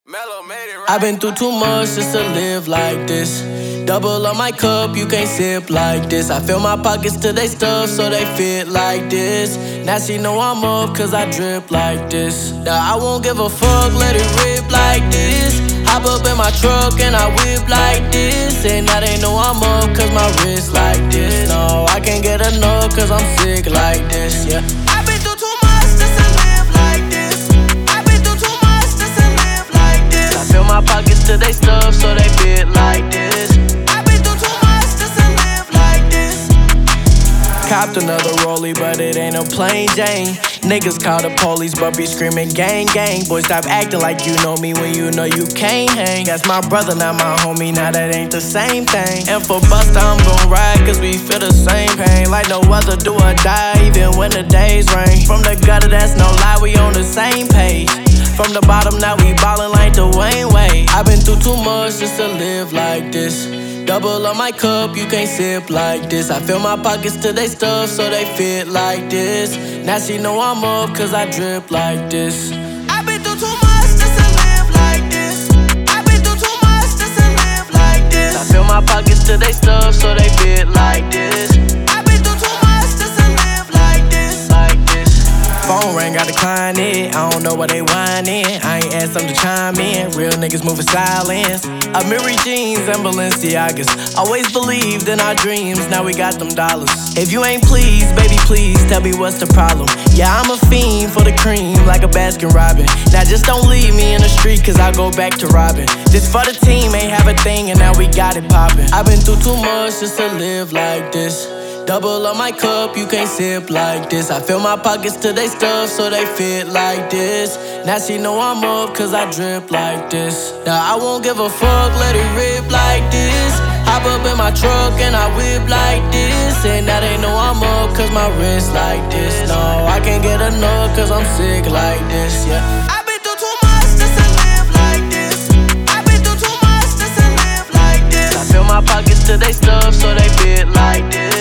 I've been through too much just to live like this. Double up my cup, you can't sip like this. I fill my pockets till they stuff so they fit like this. Now she know I'm up cause I drip like this. Now I won't give a fuck, let it rip like this. Hop up in my truck and I whip like this. And now they know I'm up cause my wrist like this. No, I can't get enough cause I'm sick like this, yeah. I've been through too much just to live like this. I've been through too much just to live like this. I fill my pockets till they stuff so they fit like this. I've been through too much just to live like this. Copped another rollie, but it ain't a plain Jane. Niggas call the police, but be screaming gang, gang. Boy, stop acting like you know me when you know you can't hang. That's my brother, not my homie, now that ain't the same thing. And for Busta, I'm gon' ride, cause we feel the same pain. Like no other, do or die, even when the days rain. From the gutter, that's no lie, we on the same page. From the bottom, now we ballin' like Dwayne Wade. I've been through too much just to live like this. Double up my cup, you can't sip like this. I fill my pockets till they stuff so they fit like this. Now she know I'm up cause I drip like this. I've been through too much just to live like this. I've been through too much just to live like this. I fill my pockets till they stuff so they fit like this. I've been through too much just to live like this. Like this. Phone ring, I decline it. I don't know what they whining. I ain't asked them to chime in. Real niggas moving silence. Amiri jeans and Balenciagas. Always believed in our dreams, now we got them dollars. If you ain't pleased, baby, please tell me what's the problem. Yeah, I'm a fiend for the cream, like a Baskin Robbins. Now just don't leave me in the street, cause I'll go back to robbing. This for the team, ain't have a thing, and now we got it poppin'. I've been through too much just to live like this. Double up my cup, you can't sip like this. I fill my pockets till they stuff so they fit like this. Now she know I'm up cause I drip like this. Now I won't give a fuck, let it rip like this. Hop up in my truck and I whip like this. And now they know I'm up cause my wrist like this. No, I can't get enough cause I'm sick like this, yeah. I've been through too much just to live like this. I've been through too much just to live like this. I fill my pockets till they stuff so they fit like this.